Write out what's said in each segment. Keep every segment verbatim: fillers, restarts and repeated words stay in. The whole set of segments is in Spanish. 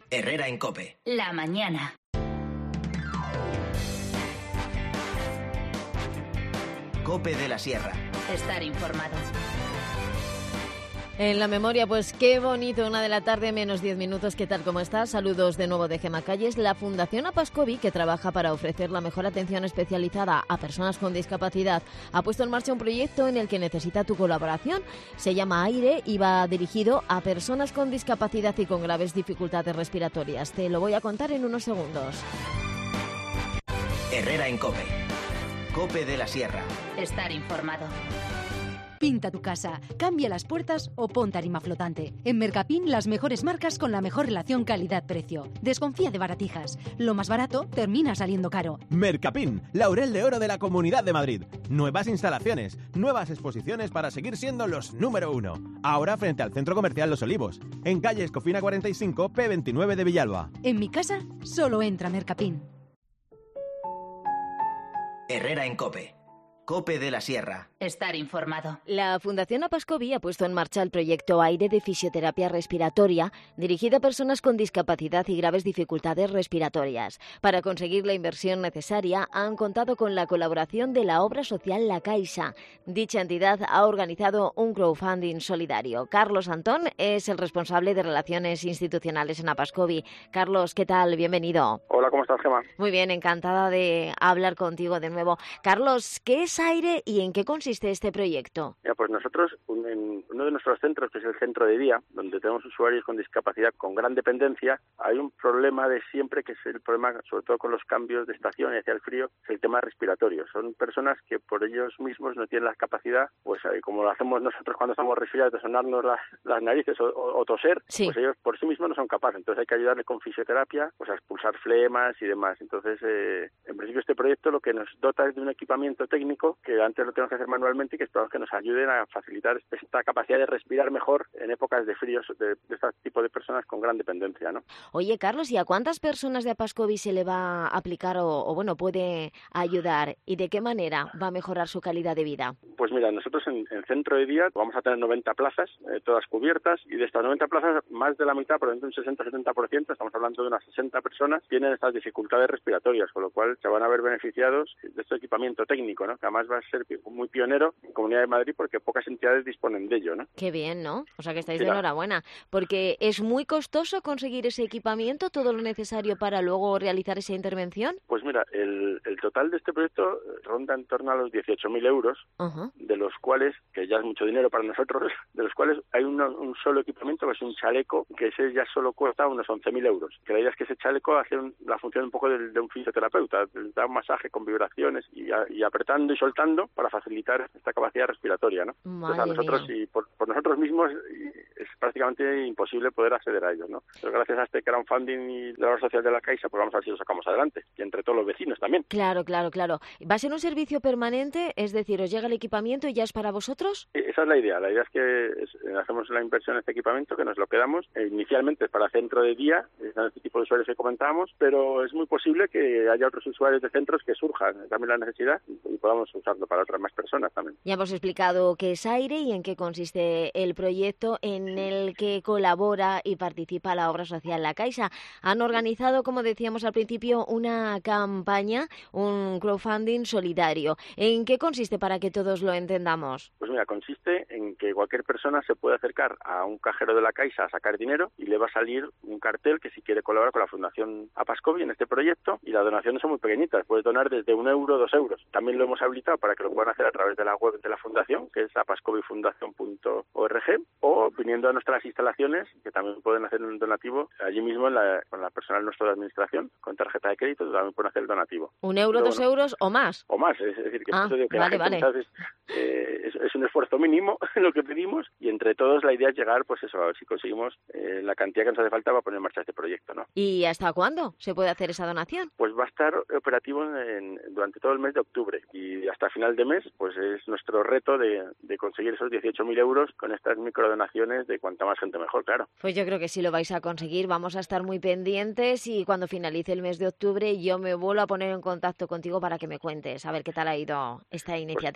Herrera en COPE. La mañana. COPE de la Sierra. Estar informado. En la memoria, pues qué bonito, una de la tarde, menos diez minutos. ¿Qué tal, cómo estás? Saludos de nuevo de Gema Calles. La Fundación Apascovi, que trabaja para ofrecer la mejor atención especializada a personas con discapacidad, ha puesto en marcha un proyecto en el que necesita tu colaboración. Se llama AIRE y va dirigido a personas con discapacidad y con graves dificultades respiratorias. Te lo voy a contar en unos segundos. Herrera en COPE. COPE de la Sierra. Estar informado. Pinta tu casa, cambia las puertas o pon tarima flotante. En Mercapin, las mejores marcas con la mejor relación calidad-precio. Desconfía de baratijas. Lo más barato termina saliendo caro. Mercapin, Laurel de Oro de la Comunidad de Madrid. Nuevas instalaciones, nuevas exposiciones para seguir siendo los número uno. Ahora frente al Centro Comercial Los Olivos, en calle Escofina cuarenta y cinco, P veintinueve de Villalba. En mi casa, solo entra Mercapin. Herrera en COPE. COPE de la Sierra. Estar informado. La Fundación Apascovi ha puesto en marcha el proyecto AIRE de fisioterapia respiratoria, dirigido a personas con discapacidad y graves dificultades respiratorias. Para conseguir la inversión necesaria, han contado con la colaboración de la obra social La Caixa. Dicha entidad ha organizado un crowdfunding solidario. Carlos Antón es el responsable de Relaciones Institucionales en Apascovi. Carlos, ¿qué tal? Bienvenido. Hola, ¿cómo estás, Gemma? Muy bien, encantada de hablar contigo de nuevo. Carlos, ¿qué es AIRE y en qué consiste este proyecto? Ya, pues nosotros, en uno de nuestros centros, que es el centro de día, donde tenemos usuarios con discapacidad con gran dependencia, hay un problema de siempre, que es el problema, sobre todo con los cambios de estación y hacia el frío, es el tema respiratorio. Son personas que por ellos mismos no tienen la capacidad, pues como lo hacemos nosotros cuando estamos resfriados, de sonarnos las, las narices o, o, o toser, sí. Pues ellos por sí mismos no son capaces. Entonces hay que ayudarle con fisioterapia, pues a expulsar flemas y demás. Entonces, eh, en principio este proyecto lo que nos dota es de un equipamiento técnico que antes lo tenemos que hacer manualmente y que esperamos que nos ayuden a facilitar esta capacidad de respirar mejor en épocas de fríos de, de este tipo de personas con gran dependencia, ¿no? Oye, Carlos, ¿y a cuántas personas de Apascovi se le va a aplicar o, o bueno, puede ayudar? ¿Y de qué manera va a mejorar su calidad de vida? Pues mira, nosotros en el centro de día vamos a tener noventa plazas, eh, todas cubiertas, y de estas noventa plazas, más de la mitad, por ejemplo un sesenta a setenta por ciento, estamos hablando de unas sesenta personas, tienen estas dificultades respiratorias, con lo cual se van a ver beneficiados de este equipamiento técnico, ¿no? Que además va a ser muy pionero en Comunidad de Madrid porque pocas entidades disponen de ello, ¿no? Qué bien, ¿no? O sea que estáis sí, de enhorabuena, porque es muy costoso conseguir ese equipamiento, todo lo necesario para luego realizar esa intervención. Pues mira, el, el total de este proyecto ronda en torno a los dieciocho mil euros, uh-huh. de los cuales, que ya es mucho dinero para nosotros, de los cuales hay una, un solo equipamiento, que es un chaleco, que ese ya solo cuesta unos once mil euros. Que la idea es que ese chaleco hace un, la función un poco de, de un fisioterapeuta, da un masaje con vibraciones y, a, y apretando y soltando para facilitar esta capacidad respiratoria, ¿no? Entonces a nosotros y por, por nosotros mismos es prácticamente imposible poder acceder a ellos, ¿no? Pero gracias a este crowdfunding y la obra social de La Caixa, pues vamos a ver si lo sacamos adelante, y entre todos los vecinos también. Claro, claro, claro. ¿Va a ser un servicio permanente? Es decir, ¿os llega el equipamiento y ya es para vosotros? Esa es la idea. La idea es que es, hacemos la inversión en este equipamiento, que nos lo quedamos. Eh, inicialmente es para centro de día, es este tipo de usuarios que comentábamos, pero es muy posible que haya otros usuarios de centros que surjan también la necesidad y, y podamos usarlo para otras más personas también. Ya hemos explicado qué es AIRE y en qué consiste el proyecto en el que colabora y participa la obra social La Caixa. Han organizado, como decíamos al principio, una campaña, un crowdfunding solidario. ¿En qué consiste para que todos lo entendamos? Pues mira, consiste en que cualquier persona se puede acercar a un cajero de La Caixa a sacar dinero y le va a salir un cartel que si quiere colaborar con la Fundación Apascovi en este proyecto, y las donaciones son muy pequeñitas, puedes donar desde un euro, dos euros. También lo hemos habilitado para que lo puedan hacer a través de la web de la Fundación, que es apascovifundación punto org, o viniendo a nuestras instalaciones, que también pueden hacer un donativo allí mismo en la, con la personal nuestra de administración, con tarjeta de crédito, también pueden hacer el donativo. ¿Un euro, Luego, dos euros o más? O más, es decir, que, ah, digo que vale, la gente, vale. ¿sabes? Eh, es, es un esfuerzo mínimo lo que pedimos, y entre todos la idea es llegar, pues eso, a ver si conseguimos eh, la cantidad que nos hace falta para poner en marcha este proyecto, ¿no? ¿Y hasta cuándo se puede hacer esa donación? Pues va a estar operativo en, durante todo el mes de octubre, y hasta final de mes, pues es nuestro reto de, de conseguir esos dieciocho mil euros con estas microdonaciones, de cuanta más gente mejor, claro. Pues yo creo que sí lo vais a conseguir, vamos a estar muy pendientes, y cuando finalice el mes de octubre yo me vuelvo a poner en contacto contigo para que me cuentes a ver qué tal ha ido esta iniciativa. Pues, y ya está.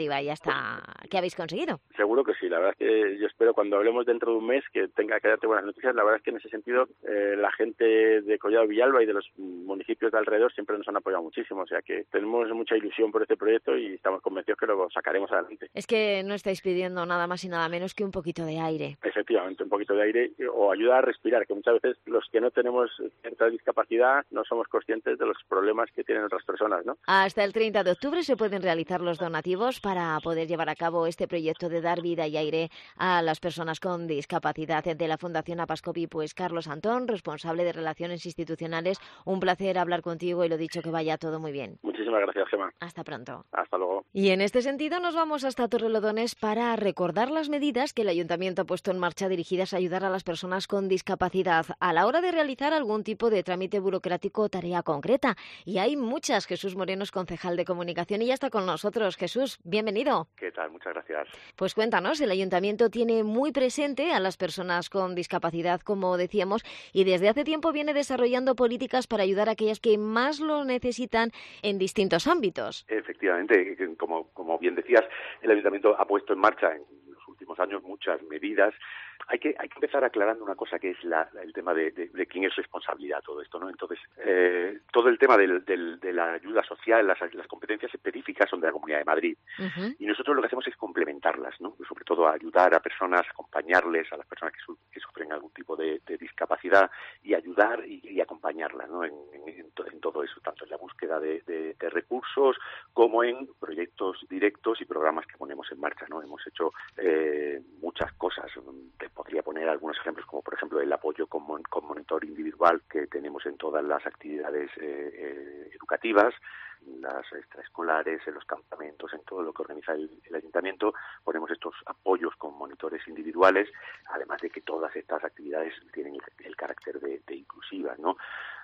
meta que habéis conseguido. Seguro que sí, la verdad es que yo espero cuando hablemos dentro de un mes que tenga que darte buenas noticias. La verdad es que en ese sentido eh, la gente de Collado Villalba y de los municipios de alrededor siempre nos han apoyado muchísimo, o sea que tenemos mucha ilusión por este proyecto y estamos convencidos que lo sacaremos adelante. Es que no estáis pidiendo nada más y nada menos que un poquito de aire. Efectivamente, un poquito de aire o ayuda a respirar, que muchas veces los que no tenemos cierta discapacidad no somos conscientes de los problemas que tienen otras personas, ¿no? Hasta el treinta de octubre se pueden realizar los donativos para poder llevar a cabo este proyecto de dar vida y aire a las personas con discapacidad. De la Fundación Apascopi, pues Carlos Antón, responsable de Relaciones Institucionales, un placer hablar contigo y lo dicho, que vaya todo muy bien. Muchísimas gracias, Gemma. Hasta pronto. Hasta luego. Y en este sentido nos vamos hasta Torrelodones para recordar las medidas que el Ayuntamiento ha puesto en marcha dirigidas a ayudar a las personas con discapacidad a la hora de realizar algún tipo de trámite burocrático o tarea concreta. Y hay muchas. Jesús Moreno es concejal de Comunicación y ya está con nosotros. Jesús, bienvenido. ¿Qué tal? Muchas gracias. Pues cuéntanos, el Ayuntamiento tiene muy presente a las personas con discapacidad, como decíamos, y desde hace tiempo viene desarrollando políticas para ayudar a aquellas que más lo necesitan en distintos ámbitos. Efectivamente, como, como bien decías, el Ayuntamiento ha puesto en marcha en los últimos años muchas medidas. Hay que, hay que empezar aclarando una cosa, que es la, el tema de, de, de quién es responsabilidad de todo esto, ¿no? Entonces, eh, todo el tema del, del, de la ayuda social, las, las competencias específicas son de la Comunidad de Madrid. Uh-huh. Y nosotros lo que hacemos es complementarlas, ¿no? Sobre todo ayudar a personas, acompañarles, a las personas que, su, que sufren algún tipo de, de discapacidad y ayudar y, y acompañarlas, ¿no? En, en, en, to, en todo eso, tanto en la búsqueda de, de, de recursos como en proyectos directos y programas que ponemos en marcha, ¿no? Hemos hecho eh, muchas cosas. Te podría poner algunos ejemplos, como por ejemplo el apoyo con, mon, con monitor individual que tenemos en todas las actividades eh, eh, educativas, en las extraescolares, en los campamentos, en todo lo que organiza el, el Ayuntamiento. Ponemos estos apoyos con monitores individuales, además de que todas estas actividades tienen el, el carácter de, de inclusivas, ¿no?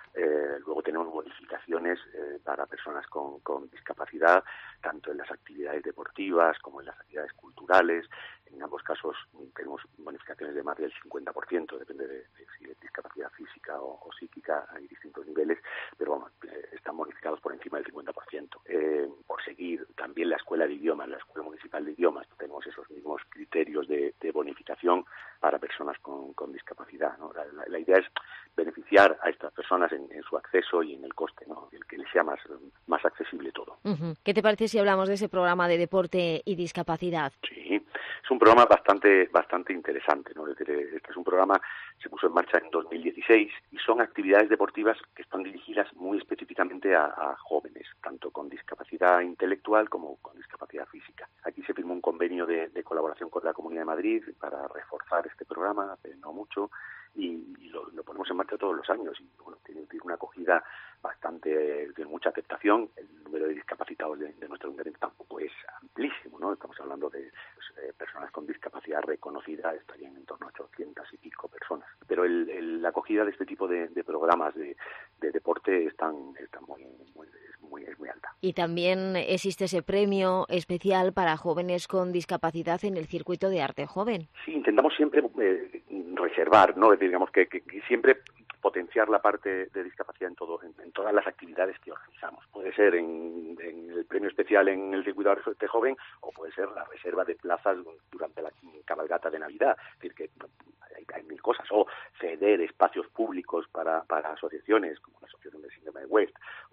Eh, luego tenemos bonificaciones eh, para personas con, con discapacidad, tanto en las actividades deportivas como en las actividades culturales. En ambos casos tenemos bonificaciones de más del cincuenta por ciento, depende de, de si es discapacidad física o, o psíquica, hay distintos niveles, pero bueno, eh, están bonificados por encima del cincuenta por ciento. Eh, por seguir, también la Escuela de Idiomas, la Escuela Municipal de Idiomas, tenemos esos mismos criterios de, de bonificación para personas con, con discapacidad, ¿no? La, la, la idea es beneficiar a estas personas en, en su acceso y en el coste, ¿no? El que les sea más, más accesible todo. Uh-huh. ¿Qué te parece si hablamos de ese programa de deporte y discapacidad? Sí, es un programa bastante bastante interesante, ¿no? Es decir, este es un programa, se puso en marcha en dos mil dieciséis y son actividades deportivas que están dirigidas muy específicamente a, a jóvenes, tanto con discapacidad intelectual como con discapacidad física. Aquí se firmó un convenio de, de colaboración con la Comunidad de Madrid para reforzar este programa, hace no mucho, y, y lo, lo ponemos en marcha todos los años y bueno, tiene, tiene una acogida bastante, tiene mucha aceptación. El número de discapacitados de, de nuestro ayuntamiento tampoco es amplísimo, ¿no? Estamos hablando de pues, eh, personas con discapacidad reconocida, estarían en torno a ochocientas y pico personas. Pero el, el, la acogida de este tipo de, de programas de, de deporte están, están muy, muy, es muy, es muy alta. Y también existe ese premio especial para jóvenes con discapacidad en el circuito de arte joven. Sí, intentamos siempre eh, reservar, ¿no? Es decir, digamos que, que, que siempre potenciar la parte de discapacidad en todo, en, en todas las actividades que organizamos. Puede ser en, en el premio especial en el circuito de arte joven o puede ser la reserva de plazas durante la cabalgata de Navidad. Es decir, que hay, hay mil cosas. O ceder espacios públicos para, para asociaciones como la Asociación del Síndrome de West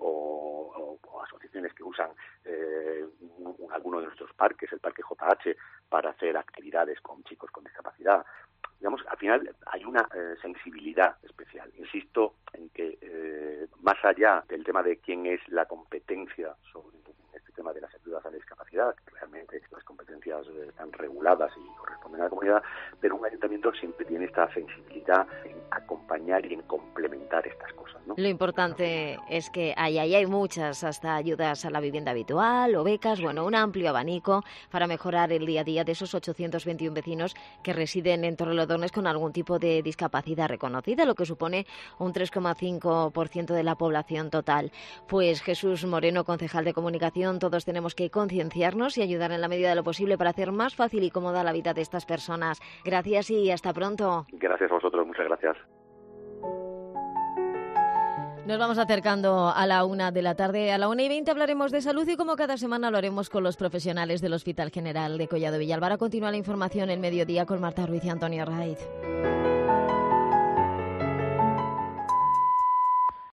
o, o, o asociaciones que usan eh, un, un, alguno de nuestros parques, el Parque J H, para hacer actividades con chicos con discapacidad. Digamos, al final hay una eh, sensibilidad especial. Insisto en que eh, más allá del tema de quién es la competencia sobre este tema de las ayudas a la discapacidad, que realmente las competencias eh, están reguladas y corresponden a la comunidad, pero un ayuntamiento siempre tiene esta sensibilidad en acompañar y en complementar estas cosas, ¿no? Lo importante es que hay, hay, hay muchas, hasta ayudas a la vivienda habitual o becas, bueno, un amplio abanico para mejorar el día a día de esos ochocientos veintiuno vecinos que residen en Torrelodones con algún tipo de discapacidad reconocida, lo que supone un tres coma cinco por ciento de la población total. Pues Jesús Moreno, concejal de Comunicación, todos tenemos que concienciarnos y ayudar en la medida de lo posible para hacer más fácil y cómoda la vida de estas personas. Gracias y hasta pronto. Gracias a vosotros, muchas gracias. Nos vamos acercando a la una de la tarde. A la una y veinte hablaremos de salud y como cada semana lo haremos con los profesionales del Hospital General de Collado Villalba. Ahora continúa la información en mediodía con Marta Ruiz y Antonio Raiz.